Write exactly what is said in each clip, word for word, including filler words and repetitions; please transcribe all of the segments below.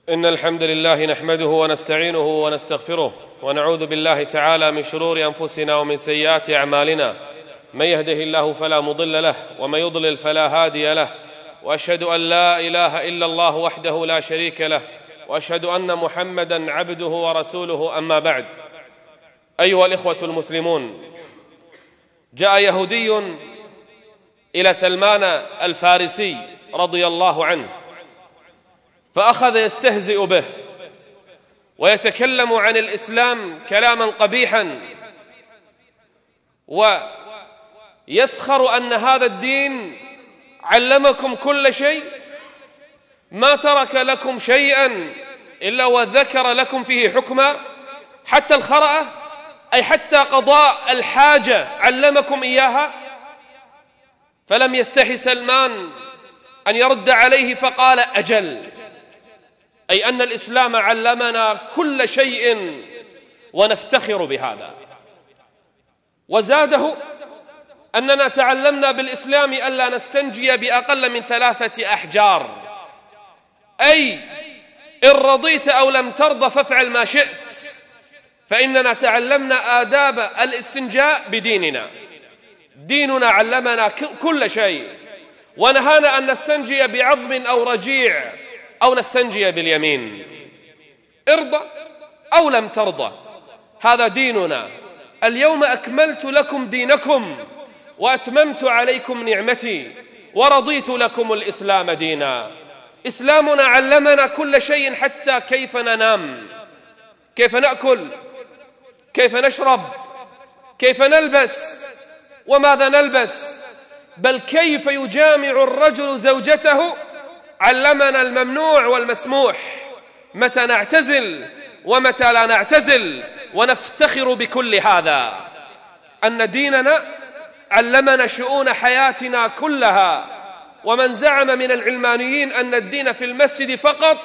إن الحمد لله نحمده ونستعينه ونستغفره ونعوذ بالله تعالى من شرور أنفسنا ومن سيئات أعمالنا. من يهده الله فلا مضل له ومن يضلل فلا هادي له، وأشهد أن لا إله إلا الله وحده لا شريك له، وأشهد أن محمدًا عبده ورسوله. أما بعد، أيها الإخوة المسلمون، جاء يهودي إلى سلمان الفارسي رضي الله عنه، فأخذ يستهزئ به ويتكلم عن الإسلام كلاما قبيحا، ويسخر أن هذا الدين علمكم كل شيء، ما ترك لكم شيئا إلا وذكر لكم فيه حكما، حتى الخرأة، أي حتى قضاء الحاجة علمكم إياها. فلم يستحي سلمان أن يرد عليه فقال: أجل، أي أن الإسلام علمنا كل شيء ونفتخر بهذا. وزاده أننا تعلمنا بالإسلام ألا نستنجي بأقل من ثلاثة أحجار، أي إن رضيت أو لم ترضى فافعل ما شئت، فإننا تعلمنا آداب الاستنجاء بديننا. ديننا علمنا كل شيء، ونهانا أن نستنجي بعظم أو رجيع أو نستنجي باليمين. ارضى أو لم ترضى، هذا ديننا. اليوم أكملت لكم دينكم وأتممت عليكم نعمتي ورضيت لكم الإسلام دينا. إسلامنا علمنا كل شيء، حتى كيف ننام، كيف نأكل، كيف نشرب، كيف نلبس وماذا نلبس، بل كيف يجامع الرجل زوجته. علمنا الممنوع والمسموح، متى نعتزل ومتى لا نعتزل، ونفتخر بكل هذا. أن ديننا علمنا شؤون حياتنا كلها. ومن زعم من العلمانيين أن الدين في المسجد فقط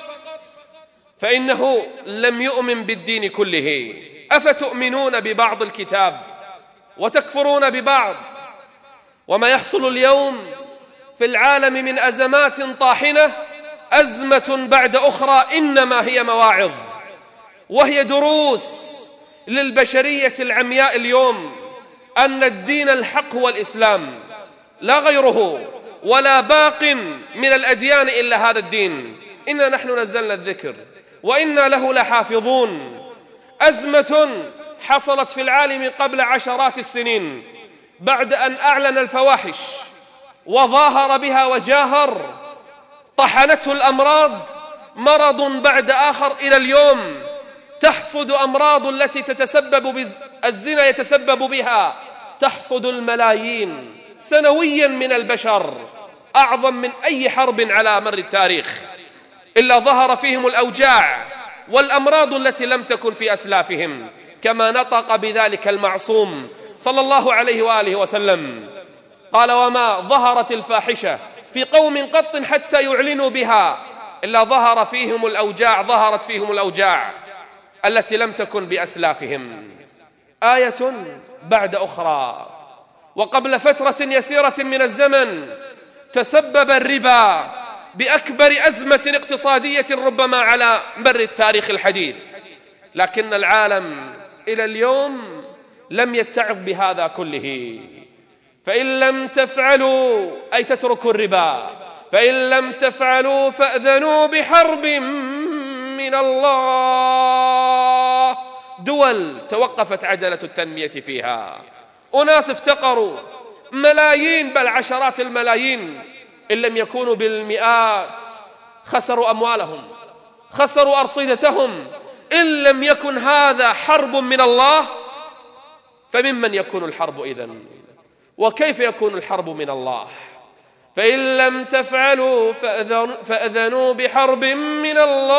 فإنه لم يؤمن بالدين كله. أفتؤمنون ببعض الكتاب وتكفرون ببعض؟ وما يحصل اليوم في العالم من أزمات طاحنة، أزمة بعد أخرى، إنما هي مواعظ وهي دروس للبشرية العمياء اليوم، أن الدين الحق هو الإسلام، لا غيره، ولا باق من الأديان إلا هذا الدين. إنا نحن نزلنا الذكر وإنا له لحافظون. أزمة حصلت في العالم قبل عشرات السنين، بعد أن أعلن الفواحش وظاهر بها وجاهر، طحنته الأمراض مرض بعد آخر. إلى اليوم تحصد أمراض التي تتسبب بالزنا يتسبب بها، تحصد الملايين سنويا من البشر، أعظم من أي حرب على مر التاريخ، إلا ظهر فيهم الأوجاع والأمراض التي لم تكن في أسلافهم، كما نطق بذلك المعصوم صلى الله عليه وآله وسلم. قال: وما ظهرت الفاحشة في قوم قط حتى يعلنوا بها إلا ظهر فيهم الأوجاع ظهرت فيهم الأوجاع التي لم تكن بأسلافهم. آية بعد أخرى. وقبل فترة يسيرة من الزمن تسبب الربا بأكبر أزمة اقتصادية ربما على مر التاريخ الحديث، لكن العالم إلى اليوم لم يتعظ بهذا كله. فإن لم تفعلوا، أي تتركوا الربا، فإن لم تفعلوا فأذنوا بحرب من الله. دول توقفت عجلة التنمية فيها، أناس افتقروا، ملايين بل عشرات الملايين، إن لم يكونوا بالمئات، خسروا أموالهم، خسروا أرصدتهم. إن لم يكن هذا حرب من الله، فممن يكون الحرب إذن؟ وكيف يكون الحرب من الله؟ فإن لم تفعلوا فأذنوا بحرب من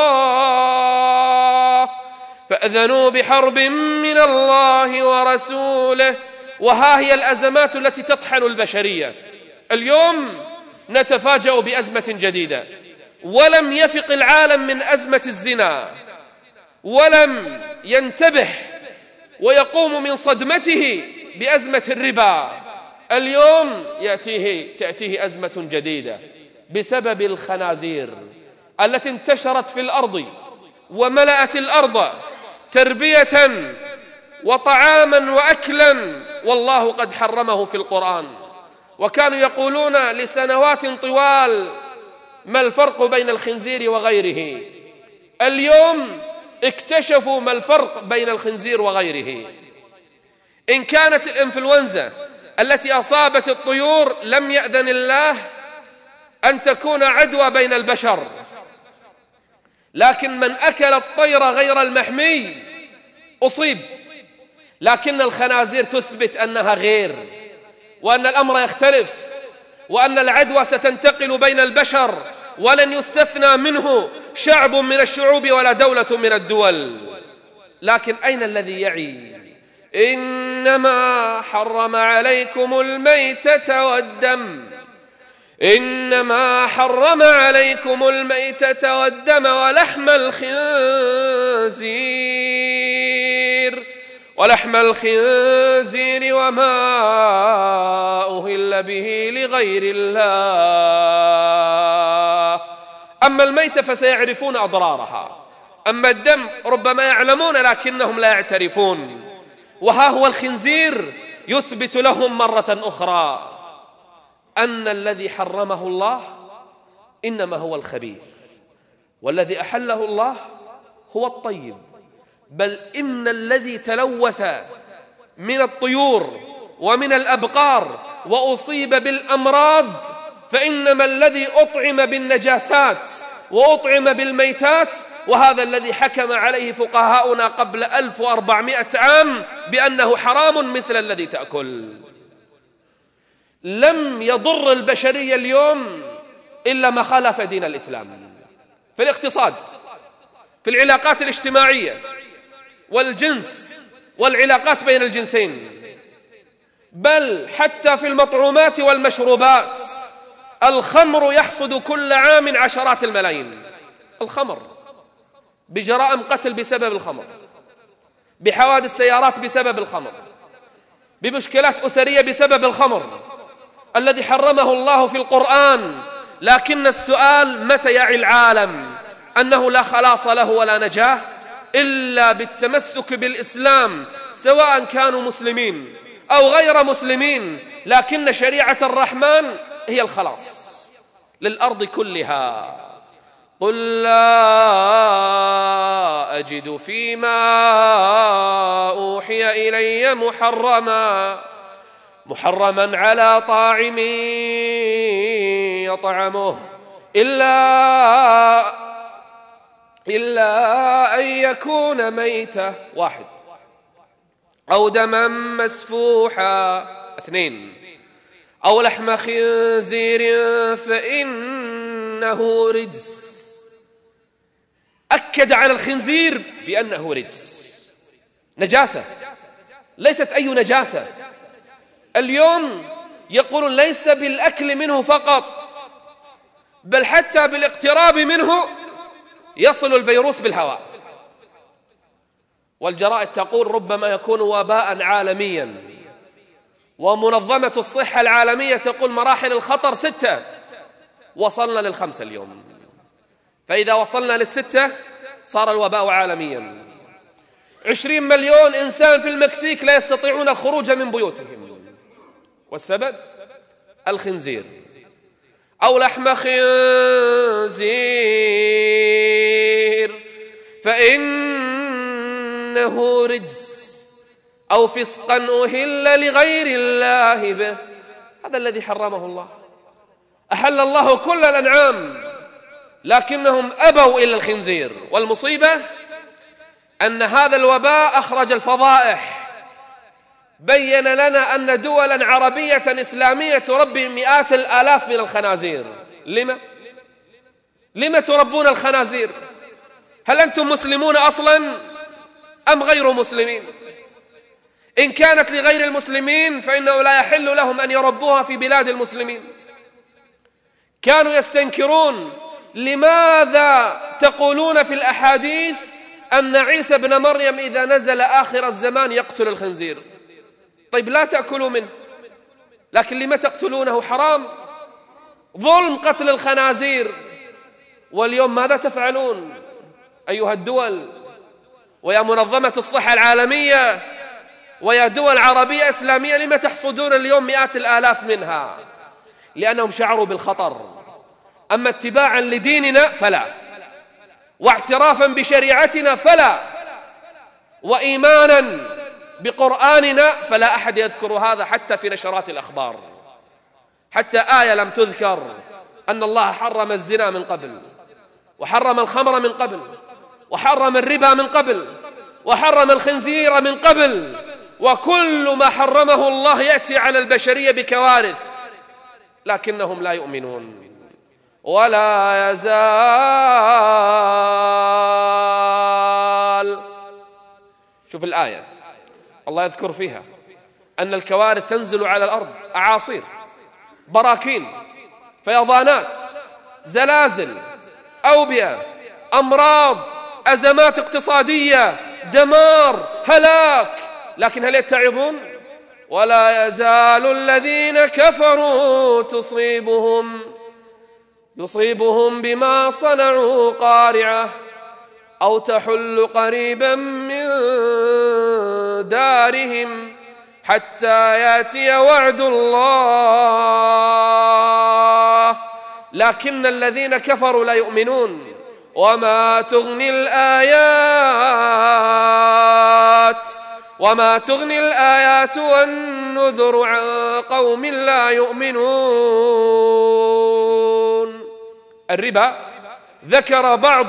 الله، فأذنوا بحرب من الله ورسوله. وها هي الأزمات التي تطحن البشرية. اليوم نتفاجأ بأزمة جديدة، ولم يفق العالم من أزمة الزنا، ولم ينتبه ويقوم من صدمته بأزمة الربا. اليوم يأتيه تأتيه أزمة جديدة بسبب الخنازير، التي انتشرت في الأرض وملأت الأرض تربية وطعاما وأكلا، والله قد حرمه في القرآن. وكانوا يقولون لسنوات طوال: ما الفرق بين الخنزير وغيره؟ اليوم اكتشفوا ما الفرق بين الخنزير وغيره. إن كانت الإنفلونزا التي أصابت الطيور لم يأذن الله أن تكون عدوى بين البشر، لكن من أكل الطير غير المحمي أصيب. لكن الخنازير تثبت أنها غير، وأن الأمر يختلف، وأن العدوى ستنتقل بين البشر، ولن يستثنى منه شعب من الشعوب ولا دولة من الدول. لكن أين الذي يعي؟ إنما حرم عليكم الميتة والدم إنما حرم عليكم الميتة والدم ولحم الخنزير ولحم الخنزير وما أهل به لغير الله. أما الميتة فسيعرفون أضرارها، أما الدم ربما يعلمون لكنهم لا يعترفون. وها هو الخنزير يثبت لهم مرة أخرى أن الذي حرمه الله إنما هو الخبيث، والذي أحله الله هو الطيب. بل إن الذي تلوث من الطيور ومن الأبقار وأصيب بالأمراض فإنما الذي أطعم بالنجاسات وأطعم بالميتات، وهذا الذي حكم عليه فقهاؤنا قبل ألف وأربعمائة عام بأنه حرام مثل الذي تأكل. لم يضر البشرية اليوم إلا ما خالف دين الإسلام، في الاقتصاد، في العلاقات الاجتماعية والجنس والعلاقات بين الجنسين، بل حتى في المطعومات والمشروبات. الخمر يحصد كل عام عشرات الملايين، الخمر، بجرائم قتل بسبب الخمر، بحوادث سيارات بسبب الخمر، بمشكلات أسرية بسبب الخمر الذي حرمه الله في القرآن. لكن السؤال: متى يعي العالم أنه لا خلاص له ولا نجاة إلا بالتمسك بالإسلام، سواء كانوا مسلمين أو غير مسلمين، لكن شريعة الرحمن هي الخلاص للأرض كلها. قل لا أجد فيما أوحي إلي محرما محرما على طاعم يطعمه إلا إلا أن يكون ميتة، واحد، أو دما مسفوحا، اثنين، أو لحم خنزير فإنه رجس. أكد على الخنزير بأنه رجس، نجاسة، ليست أي نجاسة. اليوم يقولون ليس بالأكل منه فقط، بل حتى بالاقتراب منه يصل الفيروس بالهواء. والجرائد تقول ربما يكون وباء عالميا، ومنظمة الصحة العالمية تقول مراحل الخطر ستة، وصلنا للخمسة اليوم. فإذا وصلنا للستة صار الوباء عالميا. عشرين مليون إنسان في المكسيك لا يستطيعون الخروج من بيوتهم، والسبب الخنزير. أو لحم خنزير فإنه رجس أو فسقا أهل لغير الله به، هذا الذي حرمه الله. أحل الله كل الأنعام لكنهم أبوا إلى الخنزير. والمصيبة أن هذا الوباء أخرج الفضائح، بين لنا أن دولا عربية إسلامية تربي مئات الآلاف من الخنازير. لما؟ لما تربون الخنازير؟ هل أنتم مسلمون أصلا أم غير مسلمين؟ إن كانت لغير المسلمين فإنه لا يحل لهم أن يربوها في بلاد المسلمين. كانوا يستنكرون: لماذا تقولون في الأحاديث أن عيسى بن مريم إذا نزل آخر الزمان يقتل الخنزير؟ طيب لا تأكلوا منه، لكن لما تقتلونه؟ حرام، ظلم قتل الخنازير. واليوم ماذا تفعلون أيها الدول ويا منظمة الصحة العالمية ويا دول عربية إسلامية؟ لما تحصدون اليوم مئات الآلاف منها؟ لأنهم شعروا بالخطر. أما اتباعا لديننا فلا، واعترافا بشريعتنا فلا، وإيمانا بقرآننا فلا أحد يذكر هذا حتى في نشرات الأخبار. حتى آية لم تذكر أن الله حرم الزنا من قبل، وحرم الخمر من قبل، وحرم الربا من قبل، وحرم الخنزير من قبل، وكل ما حرمه الله يأتي على البشرية بكوارث، لكنهم لا يؤمنون. ولا يزال، شوف الآية الله يذكر فيها أن الكوارث تنزل على الأرض، أعاصير، براكين، فيضانات، زلازل، أوبئة، أمراض، أزمات اقتصادية، دمار، هلاك، لكن هل يتعظون؟ ولا يزال الذين كفروا تصيبهم يصيبهم بما صنعوا قارعة أو تحل قريبا من دارهم حتى يأتي وعد الله، لكن الذين كفروا لا يؤمنون. وما تغني الآيات وما تغني الآيات والنذر عن قوم لا يؤمنون. الربا، ذكر بعض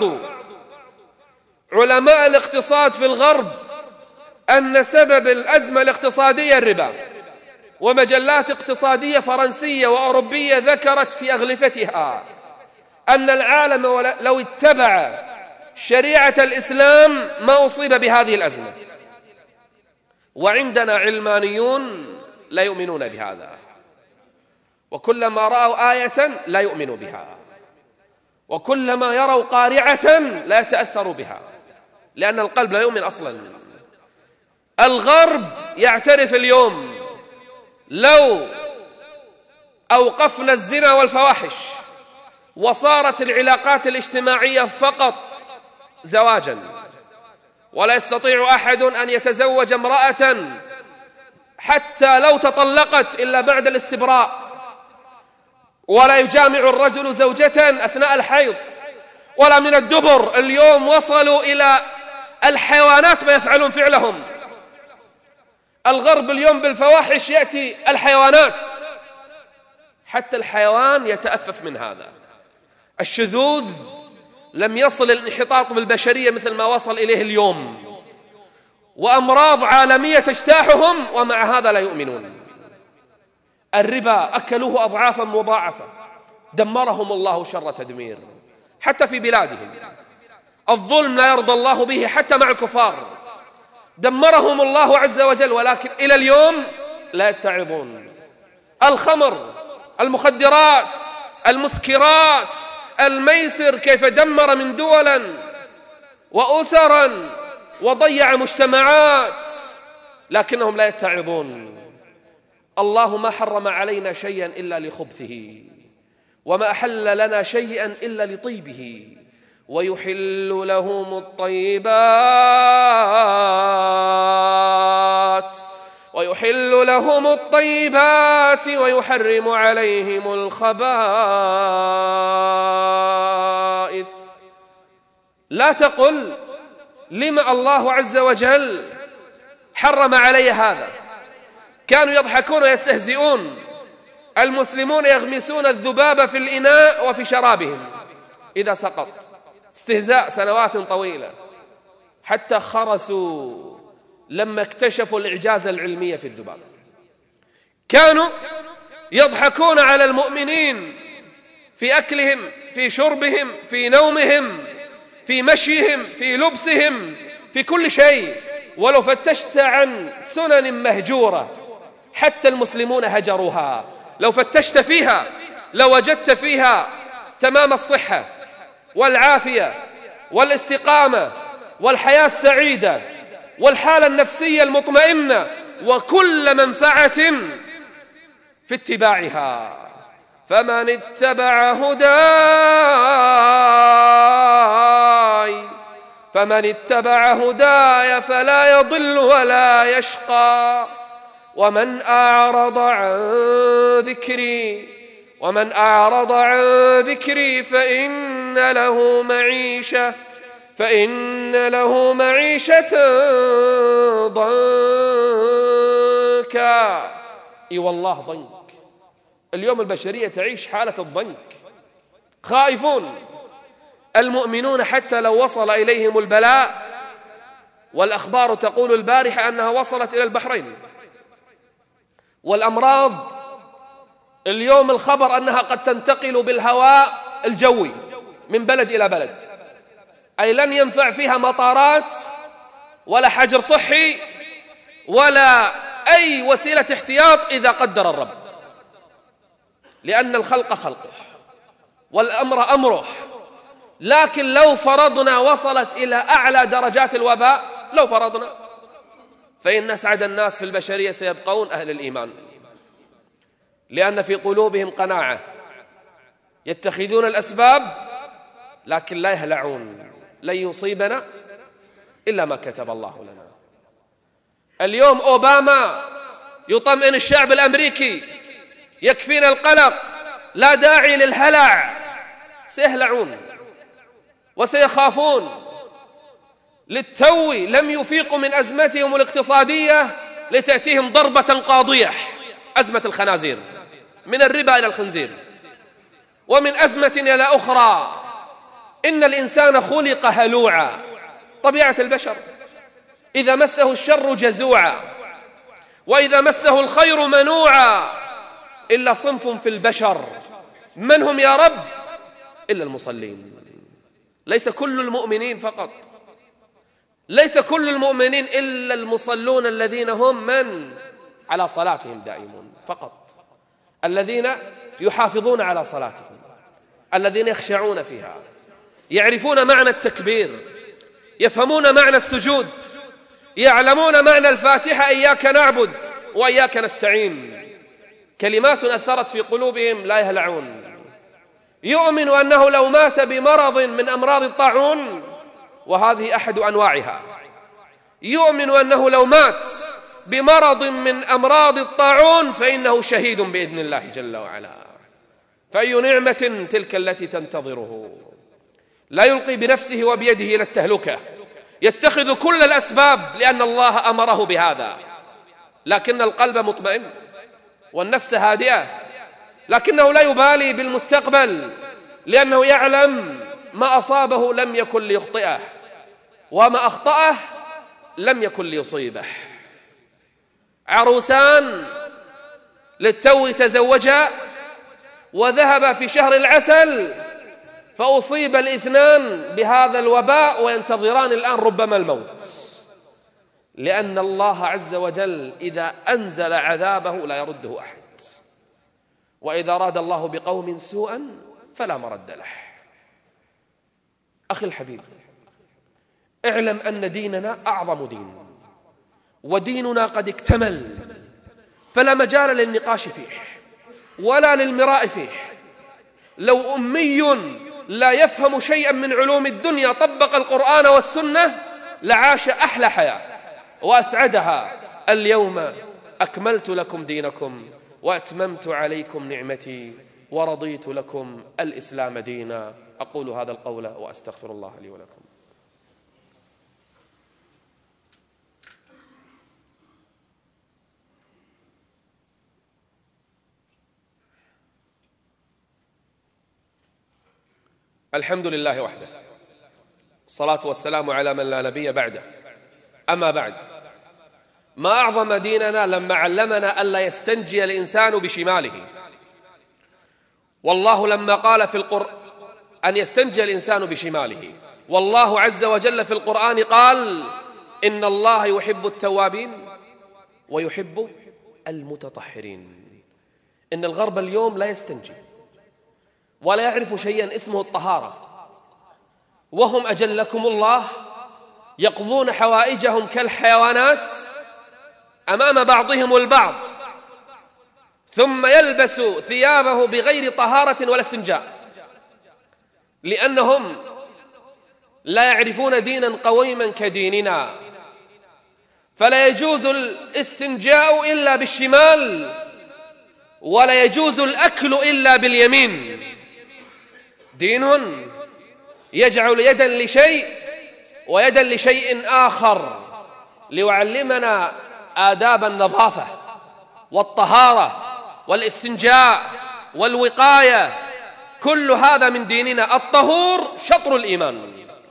علماء الاقتصاد في الغرب أن سبب الأزمة الاقتصادية الربا، ومجلات اقتصادية فرنسية وأوروبية ذكرت في أغلفتها أن العالم لو اتبع شريعة الإسلام ما أصيب بهذه الأزمة. وعندنا علمانيون لا يؤمنون بهذا، وكلما رأوا آية لا يؤمنوا بها، وكلما يروا قارعة لا يتأثروا بها، لأن القلب لا يؤمن أصلا. الغرب يعترف اليوم لو أوقفنا الزنا والفواحش وصارت العلاقات الاجتماعية فقط زواجا، ولا يستطيع أحد أن يتزوج امرأة حتى لو تطلقت إلا بعد الاستبراء، ولا يجامع الرجل زوجة أثناء الحيض ولا من الدبر. اليوم وصلوا إلى الحيوانات ما يفعلون فعلهم. الغرب اليوم بالفواحش يأتي الحيوانات، حتى الحيوان يتأفف من هذا. الشذوذ لم يصل الانحطاط بالبشرية مثل ما وصل إليه اليوم، وأمراض عالمية تجتاحهم ومع هذا لا يؤمنون. الربا أكلوه أضعافا مضاعفة، دمرهم الله شر تدمير حتى في بلادهم. الظلم لا يرضى الله به حتى مع الكفار، دمرهم الله عز وجل، ولكن إلى اليوم لا يتعظون. الخمر، المخدرات، المسكرات، الميسر، كيف دمر من دولا وأسرا وضيع مجتمعات، لكنهم لا يتعظون. الله ما حرم علينا شيئا إلا لخبثه، وما أحل لنا شيئا إلا لطيبه، ويحل لهم الطيبات ويحل لهم الطيبات ويحرم عليهم الخبائث. لا تقل لما الله عز وجل حرم علي هذا. كانوا يضحكون ويستهزئون، المسلمون يغمسون الذباب في الإناء وفي شرابهم إذا سقط، استهزاء سنوات طويلة، حتى خرسوا لما اكتشفوا الإعجاز العلمي في الذباب. كانوا يضحكون على المؤمنين في أكلهم، في شربهم، في نومهم، في مشيهم، في لبسهم، في كل شيء. ولو فتشت عن سنن مهجورة حتى المسلمون هجروها، لو فتشت فيها لوجدت فيها تمام الصحة والعافية والاستقامة والحياة السعيدة والحالة النفسية المطمئنة وكل منفعة في اتباعها. فمن اتبع هداي فمن اتبع هداي فلا يضل ولا يشقى ومن أعرض عن ذكري ومن أعرض عن ذكري فإن له معيشة فإن له معيشة ضنكا. اي والله ضنك. اليوم البشرية تعيش حالة الضنك، خائفون. المؤمنون حتى لو وصل إليهم البلاء، والأخبار تقول البارحة أنها وصلت إلى البحرين، والأمراض اليوم الخبر أنها قد تنتقل بالهواء الجوي من بلد إلى بلد، أي لن ينفع فيها مطارات ولا حجر صحي ولا أي وسيلة احتياط إذا قدر الرب، لأن الخلق خلقه والأمر أمره. لكن لو فرضنا وصلت إلى أعلى درجات الوباء، لو فرضنا، فإن أسعد الناس في البشرية سيبقون أهل الإيمان، لأن في قلوبهم قناعة، يتخذون الأسباب لكن لا يهلعون. لن يصيبنا إلا ما كتب الله لنا. اليوم أوباما يطمئن الشعب الأمريكي، يكفينا القلق، لا داعي للهلع. سيهلعون وسيخافون. للتو لم يفيقوا من أزمتهم الاقتصادية لتأتيهم ضربة قاضية، أزمة الخنازير، من الربا إلى الخنزير، ومن أزمة إلى أخرى. إن الإنسان خلق هلوعا، طبيعة البشر، إذا مسه الشر جزوعا وإذا مسه الخير منوعا، إلا صنف في البشر. من هم يا رب؟ إلا المصلين. ليس كل المؤمنين فقط، ليس كل المؤمنين إلا المصلون الذين هم من على صلاتهم دائمون فقط، الذين يحافظون على صلاتهم، الذين يخشعون فيها، يعرفون معنى التكبير، يفهمون معنى السجود، يعلمون معنى الفاتحة: إياك نعبد وإياك نستعين. كلمات أثرت في قلوبهم، لا يهلعون. يؤمن أنه لو مات بمرض من أمراض الطاعون، وهذه أحد أنواعها، يؤمن أنه لو مات بمرض من أمراض الطاعون فإنه شهيد بإذن الله جل وعلا. فأي نعمة تلك التي تنتظره. لا يلقي بنفسه وبيده إلى التهلكة، يتخذ كل الأسباب لأن الله أمره بهذا، لكن القلب مطمئن والنفس هادئة، لكنه لا يبالي بالمستقبل، لأنه يعلم ما أصابه لم يكن ليخطئه، وما أخطأه لم يكن ليصيبه. عروسان للتو تزوجا وذهب في شهر العسل، فأصيب الاثنان بهذا الوباء وينتظران الآن ربما الموت، لأن الله عز وجل إذا أنزل عذابه لا يرده أحد، وإذا أراد الله بقوم سوءا فلا مرد له. أخي الحبيب، اعلم أن ديننا أعظم دين، وديننا قد اكتمل، فلا مجال للنقاش فيه ولا للمراء فيه. لو أمي لا يفهم شيئا من علوم الدنيا طبق القرآن والسنة لعاش أحلى حياة وأسعدها. اليوم أكملت لكم دينكم وأتممت عليكم نعمتي ورضيت لكم الإسلام دينا. أقول هذا القول وأستغفر الله لي ولكم. الحمد لله وحده، الصلاة والسلام على من لا نبي بعده. أما بعد، ما أعظم ديننا لما علمنا ألا يستنجي الإنسان بشماله. والله لما قال في القرآن أن يستنجي الإنسان بشماله، والله عز وجل في القرآن قال: إن الله يحب التوابين ويحب المتطهرين. إن الغرب اليوم لا يستنجي ولا يعرف شيئا اسمه الطهارة، وهم أجلكم الله يقضون حوائجهم كالحيوانات أمام بعضهم البعض، ثم يلبس ثيابه بغير طهارة ولا استنجاء، لأنهم لا يعرفون دينا قويما كديننا، فلا يجوز الاستنجاء إلا بالشمال، ولا يجوز الأكل إلا باليمين. دين يجعل يدا لشيء ويدا لشيء آخر ليعلمنا آداب النظافة والطهارة والاستنجاء والوقاية، كل هذا من ديننا. الطهور شطر الإيمان،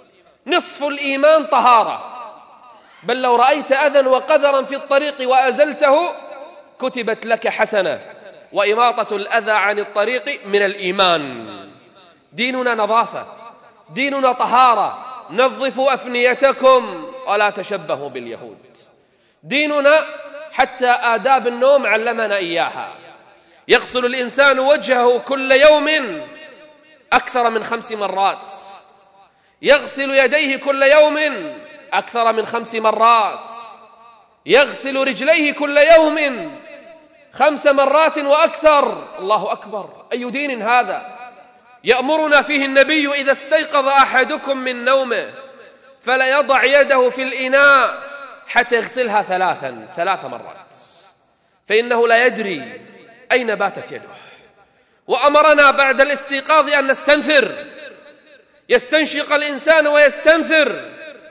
نصف الإيمان طهارة، بل لو رأيت أذى وقذرا في الطريق وأزلته كتبت لك حسنة، وإماطة الأذى عن الطريق من الإيمان. ديننا نظافة، ديننا طهارة، نظفوا أفنيتكم ولا تشبهوا باليهود. ديننا حتى آداب النوم علمنا إياها. يغسل الإنسان وجهه كل يوم أكثر من خمس مرات، يغسل يديه كل يوم أكثر من خمس مرات، يغسل رجليه كل يوم خمس مرات وأكثر. الله أكبر، أي دين هذا؟ يأمرنا فيه النبي: إذا استيقظ أحدكم من نومه فلا يضع يده في الإناء حتى يغسلها ثلاثا ثلاث مرات، فإنه لا يدري أين باتت يده. وأمرنا بعد الاستيقاظ أن نستنثر، يستنشق الإنسان ويستنثر،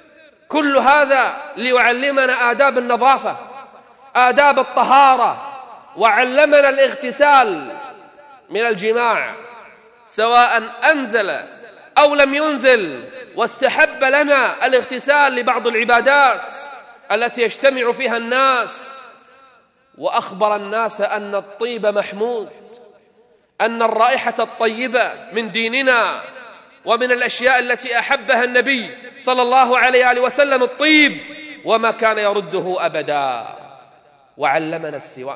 كل هذا ليعلمنا آداب النظافة، آداب الطهارة، وعلمنا الاغتسال من الجماع سواء أنزل أو لم ينزل، واستحب لنا الاغتسال لبعض العبادات التي يجتمع فيها الناس، وأخبر الناس أن الطيب محمود، أن الرائحة الطيبة من ديننا، ومن الأشياء التي أحبها النبي صلى الله عليه وآله وسلم الطيب، وما كان يرده أبدا. وعلمنا السواك،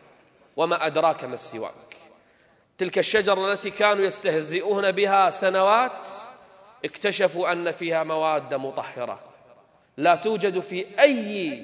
وما أدراك ما السواك؟ تلك الشجرة التي كانوا يستهزئون بها سنوات، اكتشفوا أن فيها مواد مطهرة لا توجد في أي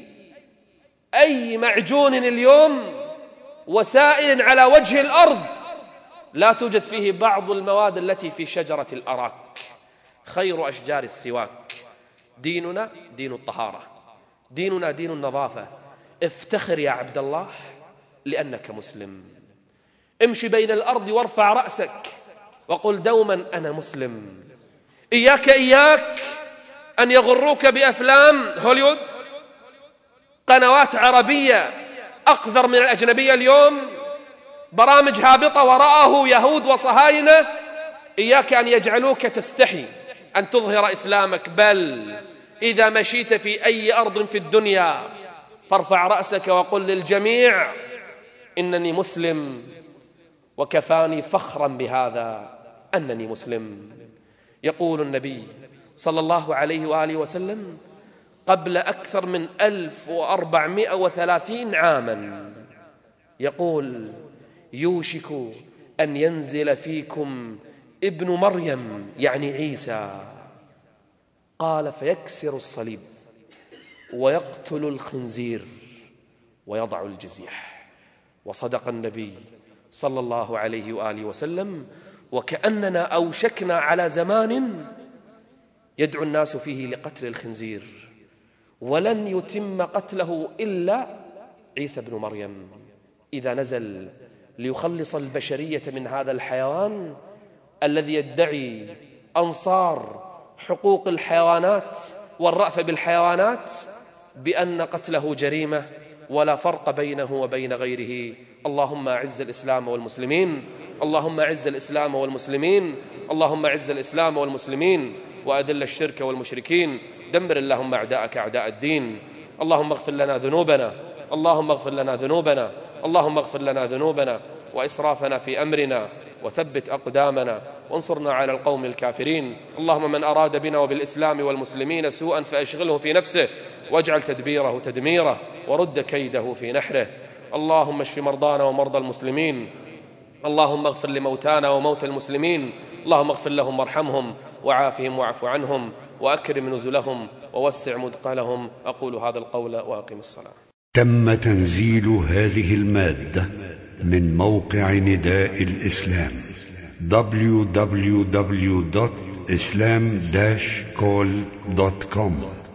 أي معجون اليوم وسائل على وجه الأرض، لا توجد فيه بعض المواد التي في شجرة الأراك، خير أشجار السواك. ديننا دين الطهارة، ديننا دين النظافة. افتخر يا عبد الله لأنك مسلم، امشي بين الأرض وارفع رأسك وقل دوما أنا مسلم. إياك إياك أن يغروك بأفلام هوليوود، قنوات عربية أقذر من الأجنبية اليوم، برامج هابطة وراءه يهود وصهاينة. إياك أن يجعلوك تستحي أن تظهر إسلامك، بل إذا مشيت في أي أرض في الدنيا فارفع رأسك وقل للجميع إنني مسلم، وكفاني فخرا بهذا أنني مسلم. يقول النبي صلى الله عليه وآله وسلم قبل أكثر من ألف وأربعمائة وثلاثين عاما، يقول: يوشك أن ينزل فيكم ابن مريم، يعني عيسى، قال: فيكسر الصليب ويقتل الخنزير ويضع الجزية. وصدق النبي صلى الله عليه وآله وسلم. وكأننا أوشكنا على زمان يدعو الناس فيه لقتل الخنزير، ولن يتم قتله إلا عيسى بن مريم إذا نزل ليخلص البشرية من هذا الحيوان الذي يدعي أنصار حقوق الحيوانات والرأفة بالحيوانات بأن قتله جريمة ولا فرق بينه وبين غيره. اللهم أعز الإسلام والمسلمين، اللهم أعز الإسلام والمسلمين، اللهم أعز الإسلام والمسلمين، وأذل الشرك والمشركين. دمر اللهم أعداءك أعداء الدين. اللهم اغفر لنا ذنوبنا، اللهم اغفر لنا ذنوبنا، اللهم اغفر لنا ذنوبنا وإسرافنا في أمرنا، وثبت أقدامنا وانصرنا على القوم الكافرين. اللهم من أراد بنا وبالإسلام والمسلمين سوءا فأشغله في نفسه، واجعل تدبيره تدميره، ورد كيده في نحره. اللهم اشف مرضانا ومرضى المسلمين، اللهم اغفر لموتانا وموتى المسلمين، اللهم اغفر لهم وارحمهم وعافهم واعف عنهم وأكرم نزلهم ووسع مدخلهم. أقول هذا القول وأقم الصلاة. تم تنزيل هذه المادة من موقع نداء الإسلام دبليو دبليو دبليو دوت إسلام داش كول دوت كوم.